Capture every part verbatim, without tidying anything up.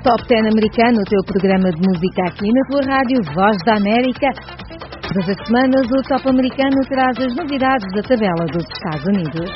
Top dez americano, o teu programa de música aqui na tua rádio Voz da América. Todas as semanas o Top americano traz as novidades da tabela dos Estados Unidos.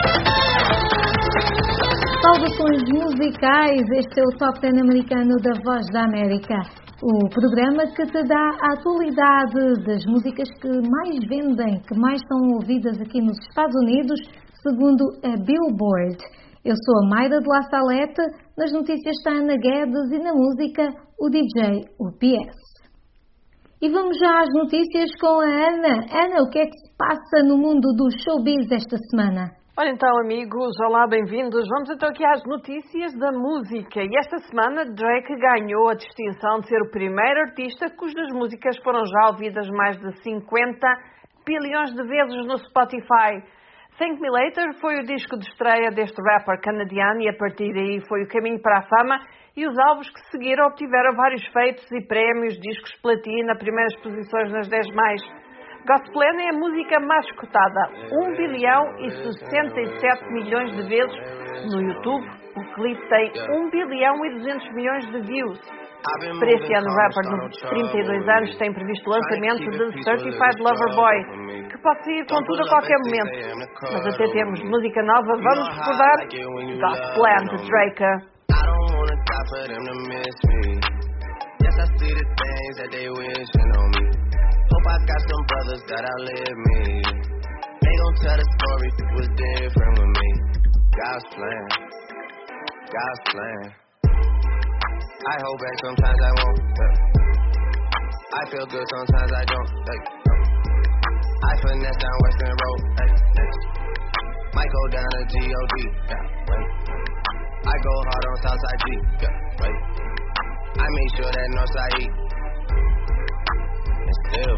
Saudações musicais, este é o Top dez americano da Voz da América. O programa que te dá a atualidade das músicas que mais vendem, que mais são ouvidas aqui nos Estados Unidos, segundo a Billboard. Eu sou a Mayra de La Salete, nas notícias está a Ana Guedes e na música o D J, o P S. E vamos já às notícias com a Ana. Ana, o que é que se passa no mundo do showbiz esta semana? Olha então, amigos, olá, bem-vindos. Vamos então aqui às notícias da música. E esta semana Drake ganhou a distinção de ser o primeiro artista cujas músicas foram já ouvidas mais de cinquenta bilhões de vezes no Spotify. Thank Me Later foi o disco de estreia deste rapper canadiano e a partir daí foi o caminho para a fama, e os álbuns que seguiram obtiveram vários feitos e prémios, discos platina, primeiras posições nas dez mais. Gospel é a música mais escutada, um bilhão e sessenta e sete milhões de vezes no YouTube. O clipe tem um bilhão e duzentos milhões de views. Para este ano, o rapper de trinta e dois anos tem previsto o lançamento de Certified Lover Boy, que pode sair com tudo a qualquer momento. Mas até temos música nova, vamos recordar Gospel de Drake. Hope I got some brothers that outlive me. They gon' tell the story if it was different with me. God's plan, God's plan. I hold back sometimes I won't. Yeah. I feel good sometimes I don't. Hey, no. I finesse down Western Road. Hey, next. Might go down to G O D. Yeah, wait. I go hard on Southside G. Yeah, wait. I make sure that Northside E. Still,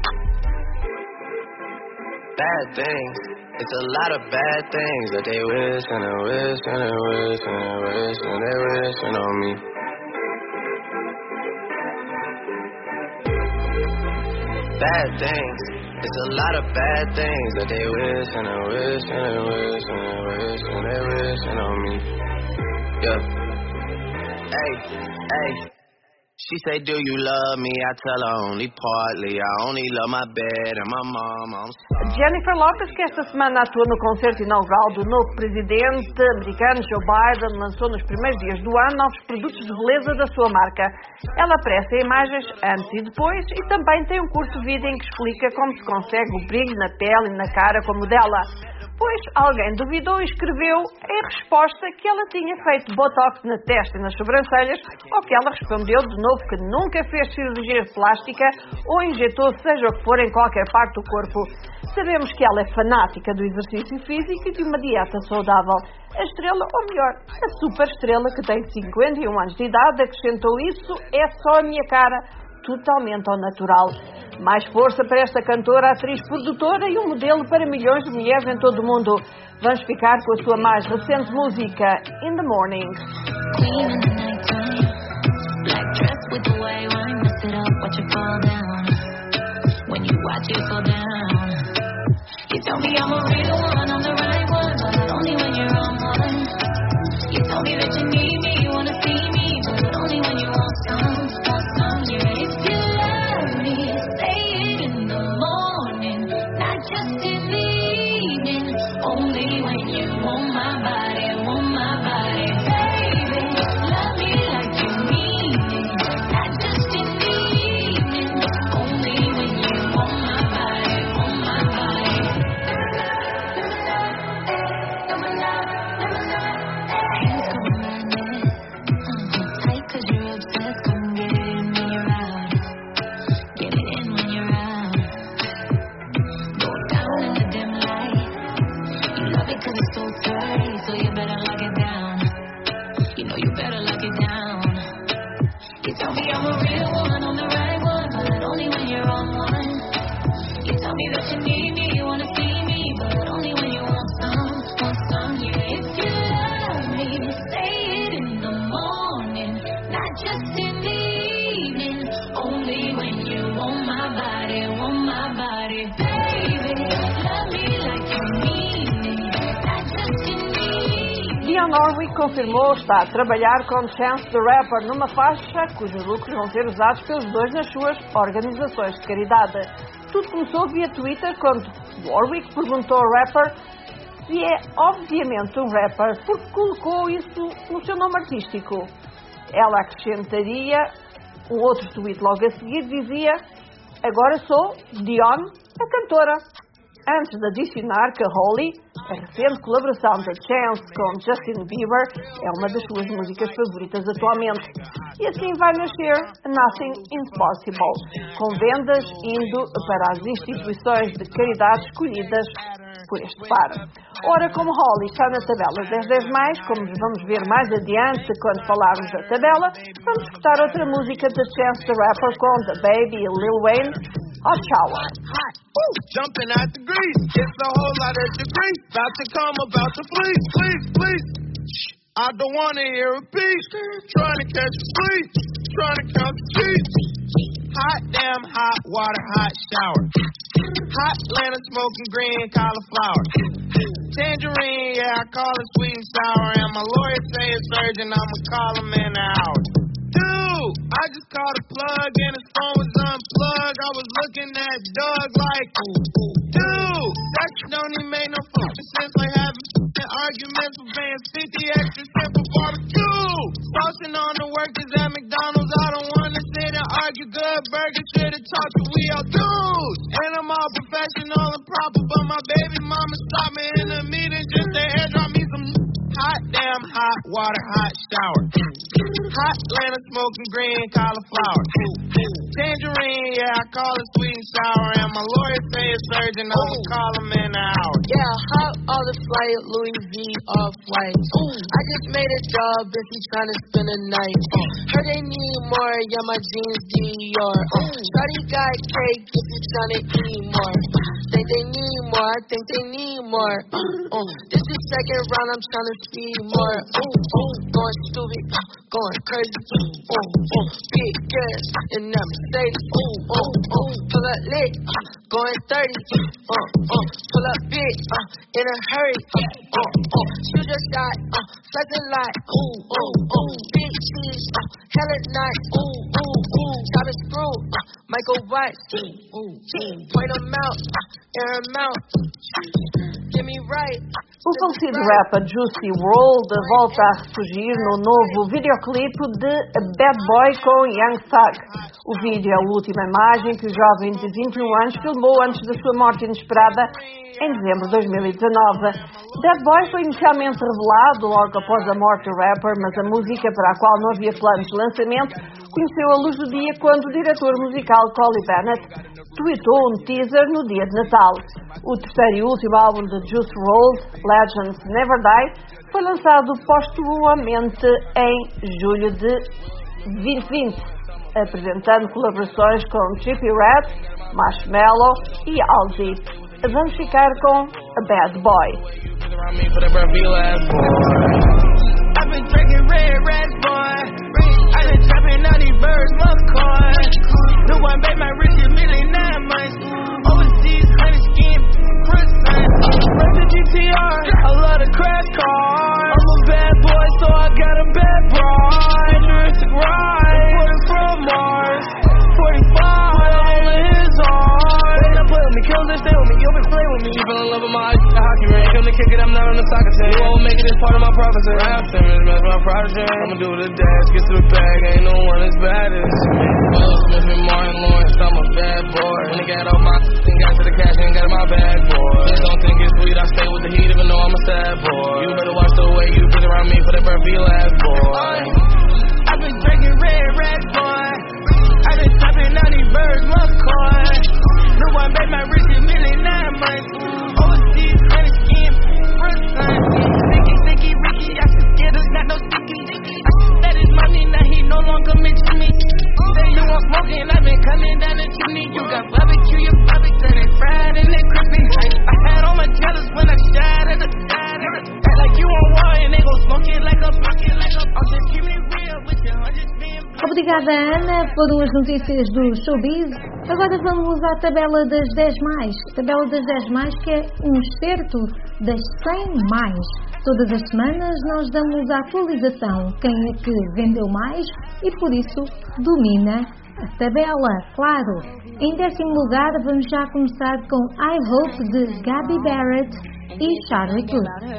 bad things. It's a lot of bad things that they wish and they wish and they wish and they wish and they wishing on me. Bad things. It's a lot of bad things that they wish and they wish and they wish and they wish and they wishing on me. Yeah. Hey, hey. She say, do you love me? I tell her only partly. I only love my bed and my mom. I'm sorry. Jennifer Lopez, que esta semana atua no concerto inaugural do novo presidente americano Joe Biden, lançou nos primeiros dias do ano novos produtos de beleza da sua marca. Ela aparece em imagens antes e depois e também tem um curto vídeo em que explica como se consegue o brilho na pele e na cara como dela. Pois alguém duvidou e escreveu em resposta que ela tinha feito botox na testa e nas sobrancelhas, ao que ela respondeu de novo que nunca fez cirurgia plástica ou injetou seja o que for em qualquer parte do corpo. Sabemos que ela é fanática do exercício físico e de uma dieta saudável. A estrela, ou melhor, a super estrela que tem cinquenta e um anos de idade, acrescentou isso, é só a minha cara, totalmente ao natural. Mais força para esta cantora, atriz, produtora e um modelo para milhões de mulheres em todo o mundo. Vamos ficar com a sua mais recente música, In the Morning. Baby, love me like you mean it, not just in me. Dionne Warwick confirmou estar a trabalhar com Chance the Rapper numa faixa cujos lucros vão ser usados pelos dois nas suas organizações de caridade. Tudo começou via Twitter quando Warwick perguntou ao rapper se é obviamente um rapper porque colocou isso no seu nome artístico. Ela acrescentaria um outro tweet logo a seguir, dizia: agora sou Dionne, a cantora. Antes de adicionar que Holly, a recente colaboração da Chance com Justin Bieber, é uma das suas músicas favoritas atualmente. E assim vai nascer Nothing Impossible, com vendas indo para as instituições de caridade escolhidas por este par. Ora, como Holly está na tabela das dez mais, como vamos ver mais adiante quando falarmos da tabela, vamos escutar outra música da Chance the Rapper com The Baby e Lil Wayne, Hot Shower. Ooh, jumping out the grease, it's a whole lot of debris. About to come, about to flee, please, please. I don't wanna hear a beat. Trying to catch a sleep, trying to count the sheets. Hot damn, hot water, hot shower. Hot Atlanta smoking green cauliflower. Tangerine, yeah, I call it sweet and sour. And my lawyer say it's urgent, I'ma call him in an hour. Dude, I just called a plug and his phone was unplugged. I was looking at Doug like, dude, that shit don't even make no fucking sense. Like having arguments with paying fifty extra cents for barbecue. Saucing on the workers at McDonald's. I don't wanna sit and argue. Good burger, should've talked to we all dudes. And I'm all professional and proper, but my baby mama stopped me in the meeting just to airdrop me some hot damn hot water, hot shower. Hot Atlanta smoking green cauliflower. Tangerine, yeah, I call it sweet and sour. And my lawyer say it's urgent, I'ma call him in an hour. Yeah, hot all the flight, Louis V off white. I just made a job if he's trying to spend a night. Heard they need more, yeah, my jeans Dior. Shawty got cake if you trying to eat more. Think they need more, I think they need more. Uh, uh. This is second round, I'm trying to see more. Uh, uh. Going stupid, uh, going crazy. Uh, uh. Big gas in that Mercedes. Uh, uh, uh. Pull up lit, uh, going thirty. Uh, uh. Pull up big, uh, in a hurry. Uh, uh, uh. Shoot your shot, uh, flex a lot. Uh, uh, uh. Big cheese, uh, hella nice. Uh, uh, uh. Chop it through, uh, Michael Watts. Uh, uh. Point them out, uh, air them out. Get me right. O falecido rapper Juicy world volta a ressurgir no novo videoclipe de Bad Boy com Young Thug. O vídeo é a última imagem que o jovem de vinte e um anos filmou antes da sua morte inesperada em dezembro de dois mil e dezanove. Bad Boy foi inicialmente revelado logo após a morte do rapper, mas a música, para a qual não havia planos de lançamento, conheceu a luz do dia quando o diretor musical Collie Bennett tweetou um teaser no dia de Natal. O terceiro e último álbum de Juice world, Legends Never Die, foi lançado postumamente em julho de vinte vinte, apresentando colaborações com Trippie Redd, Marshmello e Al Deep. Vamos ficar com a Bad Boy. I'ma do the dash, get to the bag, ain't no one as bad as me. Will Smith and Martin Lawrence, I'm a bad boy. When they got all my and got to the cash, ain't got in my bag, boy. Please don't think it's sweet, I stay with the heat, even though I'm a sad boy. You better watch the way you get around me for that birth be last, boy. I've been drinking red, red, boy. I've been tapping out these birds, love coin. No one bet my rich a million nine months. Overseas, honey skin, first time. Sticky, sticky, Ricky, I should get us, not no sticky. That is money, now he no longer mention me. Say you want smoking, I've been coming down the chimney. You got barbecue, your barbecue, and it's fried and it's crispy. I had all my jealous when I shot at the side. Act like you on war and they gon' smoke it like a pocket, like a I'm just keeping it real with your hundreds being. Obrigada, Ana. Foram as notícias do Showbiz. Agora vamos à tabela das dez mais. Tabela das dez mais, que é um excerto das cem mais. Todas as semanas nós damos a atualização, quem é que vendeu mais e por isso domina a tabela, claro. Em décimo lugar vamos já começar com I Hope de Gabby Barrett e Charlie Puth.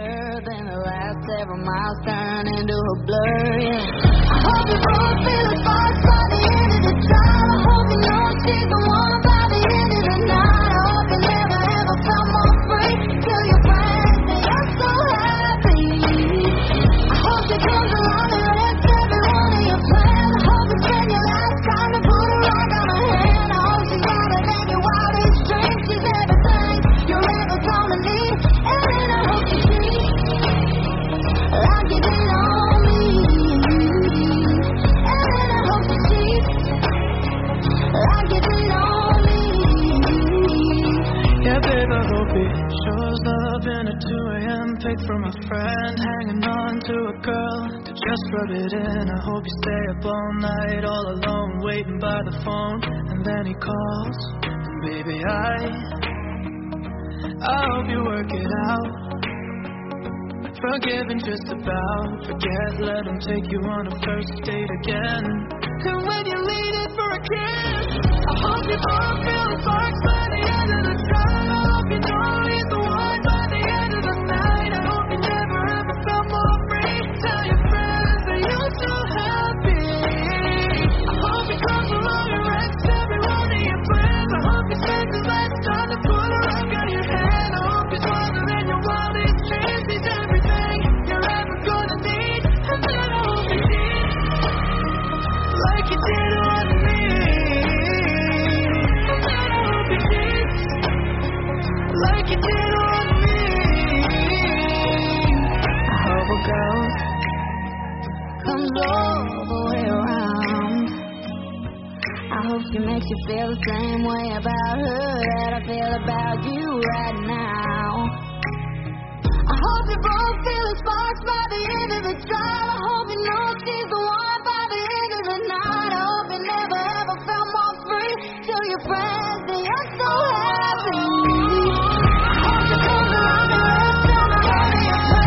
From a friend, hanging on to a girl to just rub it in. I hope you stay up all night, all alone, waiting by the phone. And then he calls, and baby, I I hope you work it out. Forgive and just about forget, let him take you on a first date again. And when you lean in for a kiss, I hope you both feel the sparks by the end of the time. I hope you know he's the one by the end of the night. I hope you never ever felt more free. Tell your friends that you're so happy. I hope you cross all of your ex, every one of your plans. I hope you spend his last time to put a ring on your hand. I hope he's stronger than your wildest dreams. He's everything you're ever gonna need. And then I hope you cheat like you did on me. And then I hope you cheat like you did on me. I hope a girl comes all the way around. I hope she makes you feel the same way about her that I feel about you right now. I hope you both feel the sparks by the end of the trial. I hope you know she's the one by the end of the night. I hope you never ever felt more free. Tell your friends that you're so happy. I hope you come around the rest of the morning.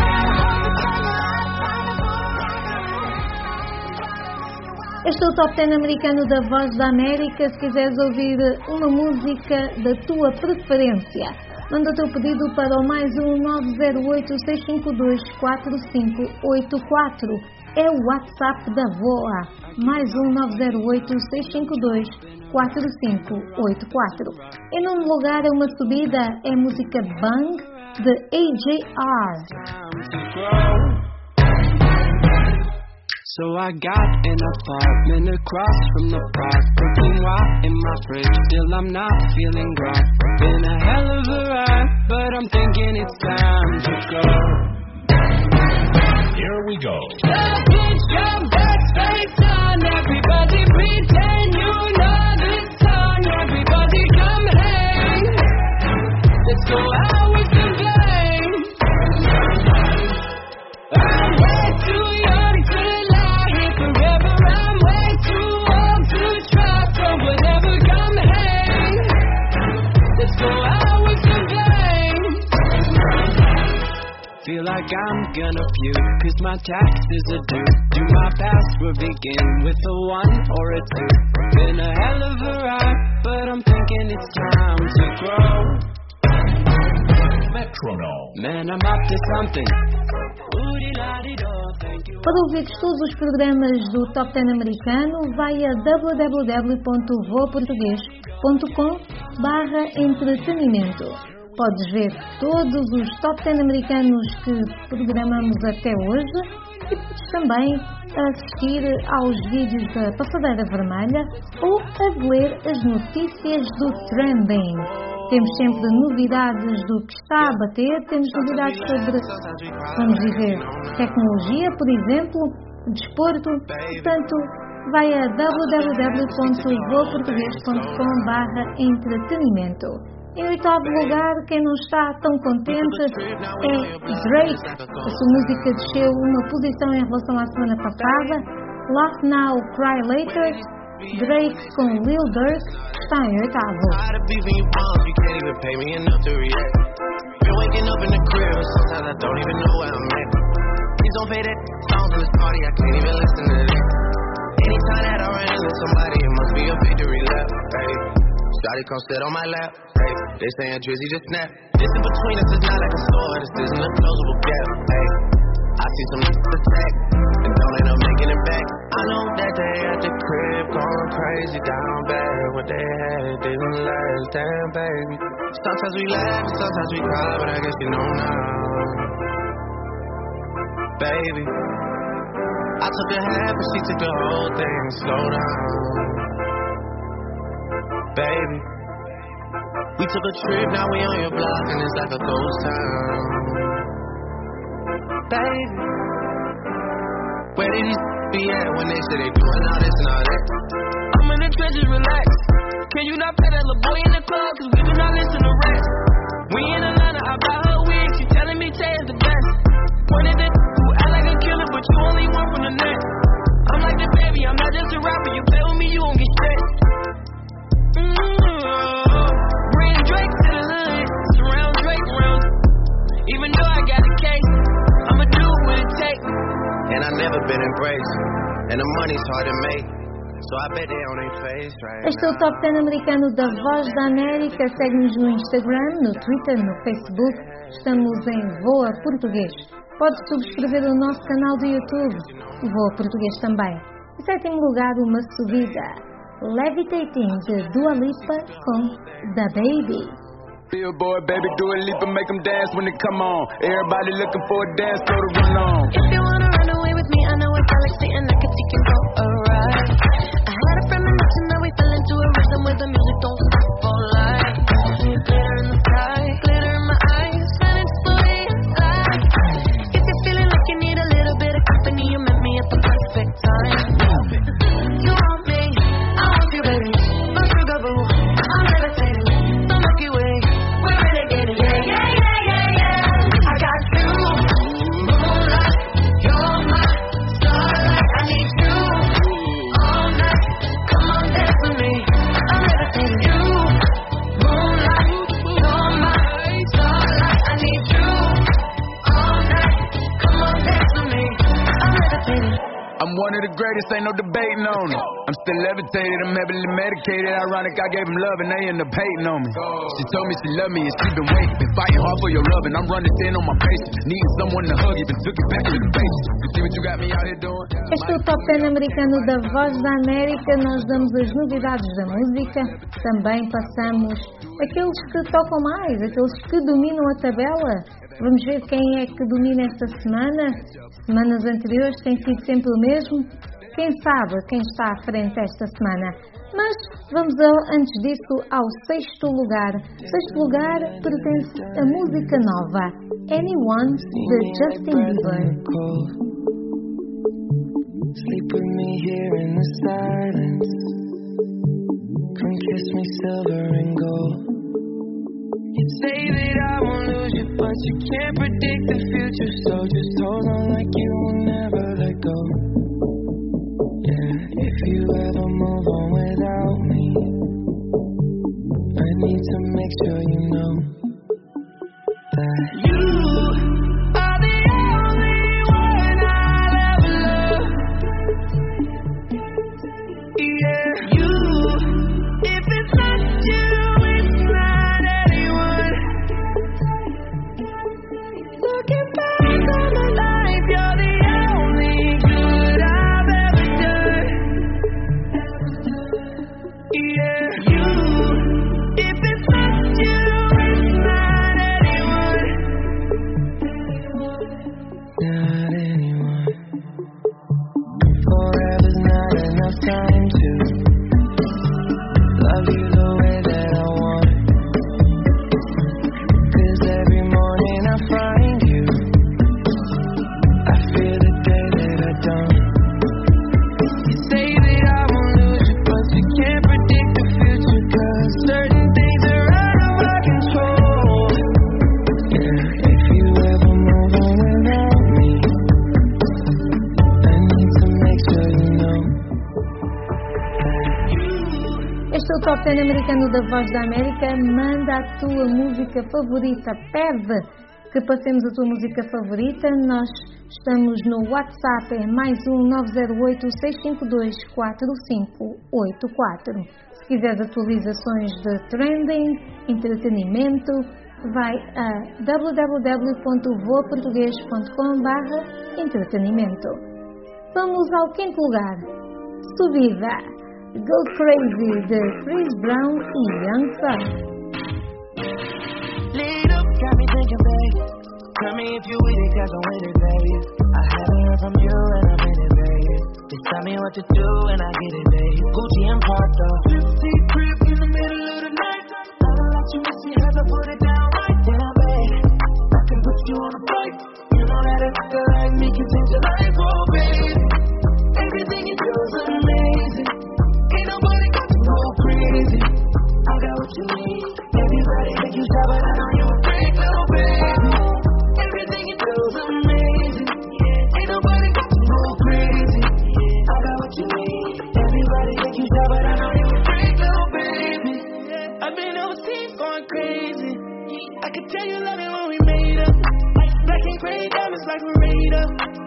Este é o Top dez americano da Voz da América. Se quiseres ouvir uma música da tua preferência, manda o teu pedido para o mais um nove zero oito, seis cinco dois, quatro cinco oito quatro. É o WhatsApp da V O A. Mais um nove zero oito, seis cinco dois, quatro cinco oito quatro. Em nono lugar é uma subida, é a música Bang de A J R. So I got an apartment across from the park, cooking wine in my fridge, still I'm not feeling right. Been a hell of a ride, but I'm thinking it's time to go. Here we go. So put your best face on, everybody pretend you know this song. Everybody come hang, let's go out with the gang. I'm way too young to lie here forever. I'm way too old to try, so whatever, come hang, let's go out with the gang. Feel like I'm gonna puke, cause my taxes are due. Do my password begin with a one or a two? Been a hell of a ride, but I'm thinking it's time to grow. Metronome. Man, I'm up to something. Para ouvir todos os programas do Top dez americano, vai a w w w ponto voa português ponto com barra entretenimento. Podes ver todos os Top dez americanos que programamos até hoje e podes também assistir aos vídeos da Passadeira Vermelha ou a ler as notícias do Trending. Temos sempre novidades do que está a bater, temos novidades sobre, vamos dizer, tecnologia, por exemplo, desporto. Portanto, vai a w w w ponto voa português ponto com barra entretenimento. Em oitavo lugar, quem não está tão contente é Drake. A sua música desceu uma posição em relação à semana passada. Laugh Now, Cry Later. Drake com Lil Durk está em oitavo. waking up in the crib, sometimes I don't even know where I'm at. Please don't play that songs in this party, I can't even listen to that. Anytime that I run into somebody, it must be a victory lap. Hey, Shawty come sit on my lap. Hey, they saying Drizzy just snap. This in between us is not like a sword, this isn't a closable gap. Hey, I see some niggas attack and don't end up making it back. I know that they at the crib going crazy down bad. What they had didn't last, damn baby. Sometimes we laugh and sometimes we cry, but I guess you know now, baby. I took a half and she took the whole thing. Slow down, baby. We took a trip, now we on your block and it's like a ghost town, baby. Where did these be at when they say they doing all this and all that? I'm in the trenches, relax. Can you not pay that little boy in the club? Cause we do not listen to rest. We in Atlanta, I buy her wig. She telling me Tay is the best. One of the who act like a killer, but you only one from the net. I'm like the baby, I'm not just a rapper. You play with me, you won't get stressed. Mm-hmm. Bring Drake to the hood. Surround Drake round. Even though I got a case, I'ma do what it takes. And I've never been embraced, and the money's hard to make, so I bet they on their face right Este é o Top dez americano da Voz da América. Segue-nos no Instagram, no Twitter, no Facebook. Estamos em Voa Português. Pode subscrever o nosso canal do YouTube, Voa Português também. Em sétimo lugar, uma subida, Levitating, de Dua Lipa com The Baby. Billboard, baby, do a leap and make them dance when they come on. Everybody looking for a dance floor to run on. If you wanna run away with me, I know a galaxy and I can take you for a ride. I had a premonition that we fell into a rhythm where the music don't stop for life. Glitter in the sky, glitter in my eyes, and it's the way I like. If you're feeling like you need a little bit of company, you met me at the perfect time. You want me, I want you, baby. My sugar boo, I'm levitating. The Milky Way. I'm one of the greatest, ain't no debating on it. I'm still levitated, I'm heavily medicated. Ironic, I gave them love and they end up hating on me. She told me she loved me and she been waiting. Been fighting hard for your love and I'm running thin on my patience. Needing someone to hug, even took it back to the basics. You see what you got me out here doing? Este é o Top dez americano da Voz da América. Nós damos as novidades da música. Também passamos aqueles que tocam mais, aqueles que dominam a tabela. Vamos ver quem é que domina esta semana. Semanas anteriores tem sido sempre o mesmo. Quem sabe quem está à frente esta semana. Mas vamos, ao, antes disso, ao sexto lugar. O sexto lugar pertence à música nova, Anyone, de Justin Bieber. Sleep with me here in the silence. Come kiss me silver and gold. You say that I won't lose you, but you can't predict the future. So just hold on like you will never let go. Yeah, if you ever move on without me, I need to make sure you know that you are the only one I'll ever love. Yeah, you, if it's not you, it's not anyone. Looking back on my life, you're the only good I've ever done. Yeah, you, if it's not you, it's not anyone. Ten americano da Voz da América. Manda a tua música favorita, pede que passemos a tua música favorita. Nós estamos no WhatsApp, é mais um nove zero oito, seis cinco dois, quatro cinco oito quatro. Se quiseres atualizações de trending, entretenimento, vai a w w w ponto voa português ponto com barra entretenimento. Vamos ao quinto lugar. Subida. Go Crazy de Chris Brown e Young Thug. Lead up, got me thinking, babe. Tell me if you with it, cause I'm with it, babe. I haven't heard from you and I'm in it, babe. Just tell me what to do and I get it, babe. Gucci and Prada. fifty crib in the middle of the night. I don't let you miss me, have to put it down right down, babe. I can put you on a flight. You know that a nigga like me can change your life, oh, babe. Everything you do is amazing. Ain't nobody got to go crazy. I got what you need. Everybody make you stop, but I know you a freak, little baby. Everything you do is amazing. Ain't nobody got to go crazy. I got what you need. Everybody make you stop, but I know you a freak, little baby. I've been overseas going crazy. I could tell you love it when we made up. Black and gray diamonds like Marita.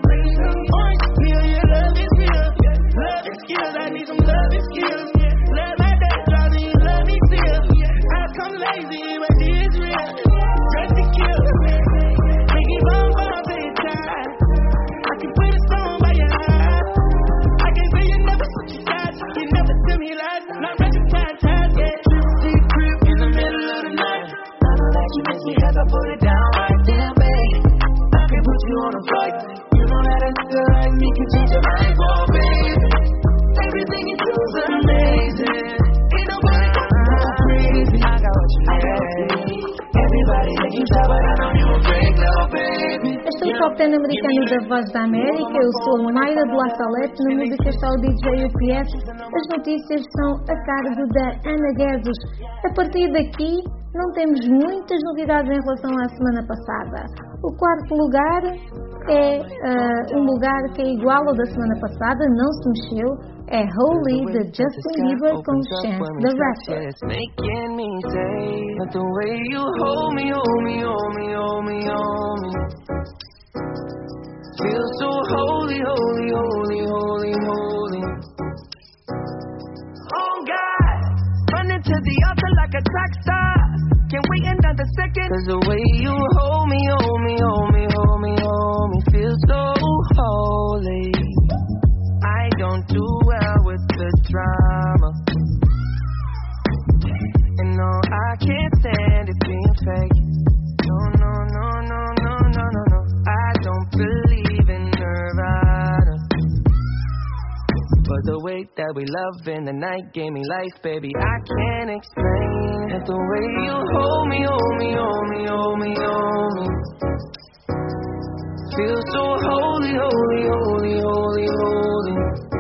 Orange peel, your love is real. Love is skills, I need some love and skills. Love like that, driving you love me still. I come lazy, but she is real. Dress to kill. Make it bomb, bomb, say it's time. I can put a stone by your eyes. I can say you never switch your sides. You never tell me lies. Not ratchet time, time, yeah. Deep crib in the middle of the night. I know that you miss me cause I put it down right there, babe. I can put you on a flight. You know that a nigga like me can change your life, oh, babe. Everything you do is amazing. Ain't nobody got to go crazy. I got what you need. Everybody make you stop, but I know you a freak, little baby. Este é o Top dez americano da Voz da América. Eu sou Mayra de La Salete. Na música está o D J U P S. As notícias são a cargo da Ana Guedes. A partir daqui, não temos muitas novidades em relação à semana passada. O quarto lugar é uh, um lugar que é igual ao da semana passada, não se mexeu. É Holy de Justin Bieber com Chance the Rapper. It's making me say that the way you hold me, hold me, hold me, hold me, hold me. Feel so holy, holy, holy, holy, holy. Oh God, running to the altar like a track star. Can't wait another second. Cause the way you hold me, hold me, hold me, hold me, hold me. Feel so holy. I don't do well with the drama. And no, I can't stand it being fake. No, no, no, no, no, no, no, no. I don't believe in Nirvana. But the way that we love in the night gave me life, baby, I can't explain it. The way you hold me, hold me, hold me, hold me, hold me. Feel so holy, holy, holy, holy, holy.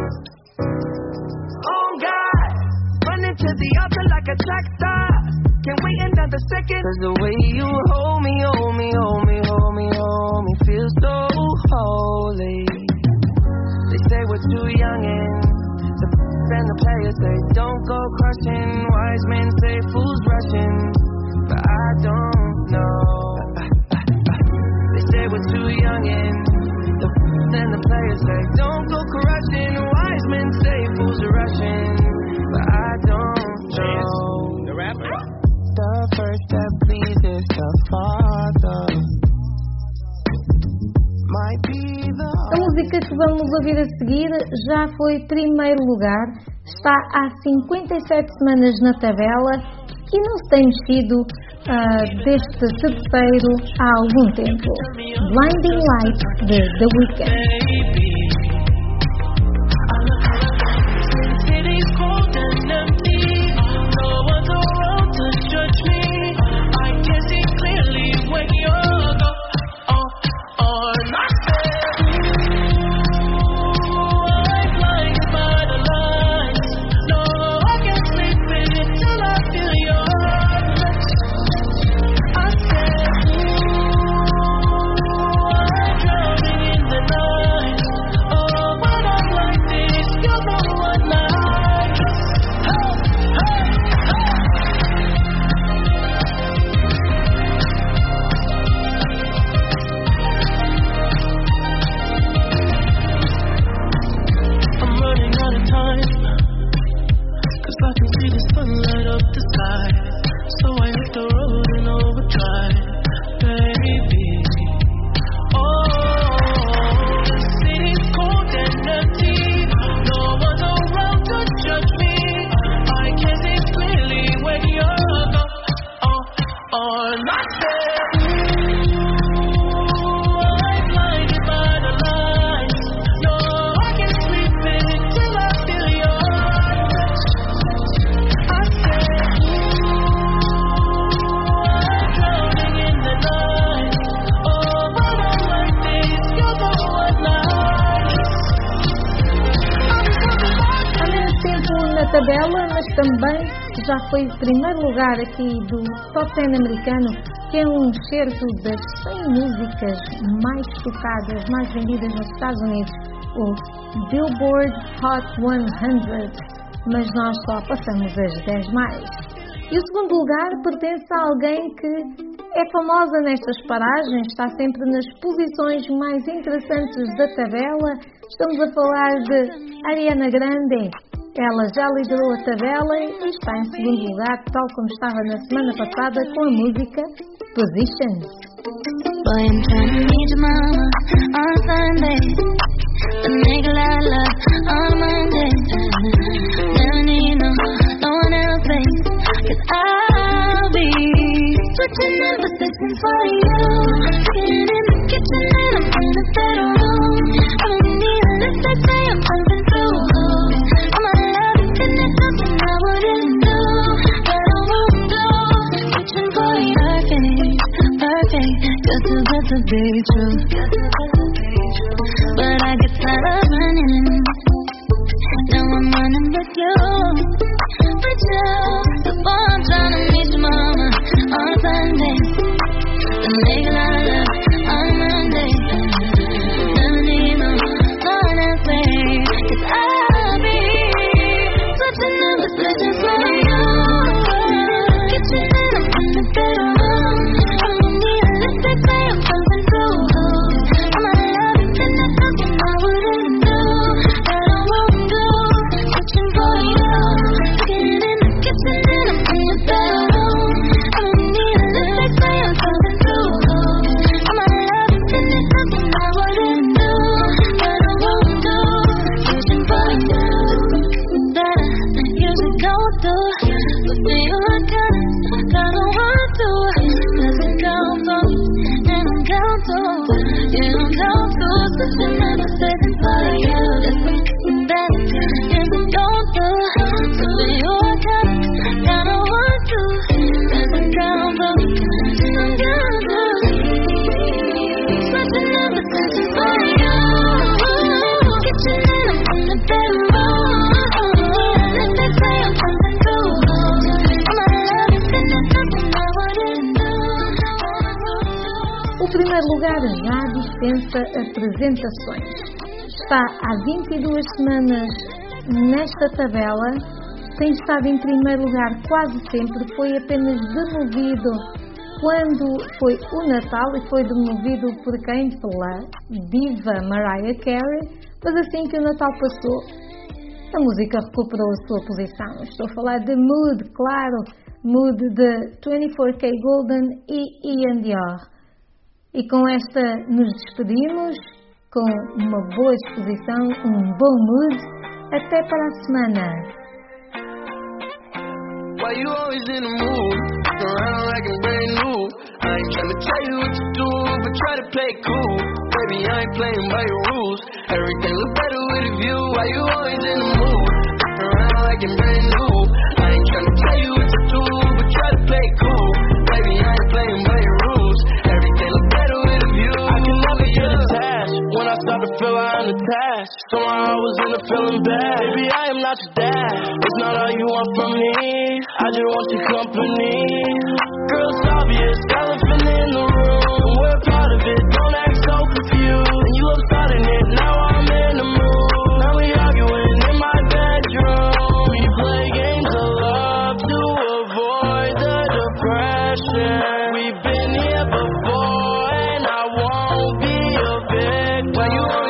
Oh God, running to the altar like a track star. Can't wait another second. Cause the way you hold me, hold me, hold me, hold me, hold me. Feel so holy. They say we're too young and the and the players say don't go crushing. Wise men say fools rushing, but I don't know. They say we're too young and the and the players say don't go crushing. Wise men say fools are rushing, but I don't know. The rapper. The first that pleases the Father might be the. A música que vamos ouvir a seguir já foi primeiro lugar, está há cinquenta e sete semanas na tabela e não se tem mexido uh, deste terceiro há algum tempo. Blinding Lights de The Weeknd. tabela, mas também já foi primeiro lugar aqui do Top dez americano, que é um excerto das cem músicas mais tocadas, mais vendidas nos Estados Unidos, o Billboard Hot cem, mas nós só passamos as dez mais. E o segundo lugar pertence a alguém que é famosa nestas paragens, está sempre nas posições mais interessantes da tabela. Estamos a falar de Ariana Grande. Ela já liderou a tabela e está em segundo lugar, tal como estava na semana passada com a música Positions. Boy, I'm trying to meet your mama on Sunday. The nigga I love on Monday. Never need no, no one else, babe. Cause I'll be switching up positions for you. Getting in the kitchen and I'm in the bedroom. I don't need a list, I say I'm pumping through. I'm a love, and there's nothing I wouldn't do. That I won't do. Switching for you. Perfect, perfect. Good to good to be true. But I get tired of running. Now I'm running with you. With you. The boy I'm trying to meet your mama on Sunday. The nigga I love on Monday. Never need no one else, babe. Cause I'll be switching up the places for you. Kitchen and I'm in the bedroom. I don't need a list, they say I'm pumping through. I'm a love, and there's nothing I wouldn't do. That I won't do. Switching for you. Getting in the kitchen and I'm in the bedroom. I don't need a list, they say I'm pumping through. I'm a love, and there's nothing I wouldn't do. That I won't do. Switching for you. That I usually go through. But for you I can't. I don't want to. Doesn't count for me. And I'm count to. You don't count to. Switching up the setting for you. That usually go through. But for you I can't. I don't want to. Doesn't count for me. And I'm count to. Switching up the setting for you. Kitchen and I'm in the bedroom. They say I'm pumping through. I'm a love, and there's nothing I wouldn't do. O primeiro lugar já dispensa apresentações. Está há vinte e duas semanas nesta tabela, tem estado em primeiro lugar quase sempre, foi apenas demovido quando foi o Natal e foi demovido por quem? Pela diva Mariah Carey, mas assim que o Natal passou, a música recuperou a sua posição. Estou a falar de Mood, claro, Mood de vinte e quatro K Golden e Ian Dior. E com esta nos despedimos, com uma boa disposição, um bom mood. Até para a semana. Why you always in the mood? Around like I'm brand new. I ain't tryna tell you what to do, but try to play cool. Baby, I ain't playing by your rules. Everything look better with a view. Why you always in the mood? Around like I'm brand new. I ain't tryna tell you what to do, but try to play cool. Baby, I ain't playing by your rules. Everything look better with a view. I can never get attached. When I start to feel I'm attached, somehow I was in a feeling bad. Baby, I am not your dad. It's not all you want from me. I just want your company. Girl, it's obvious, elephant in the room. We're part of it. Don't act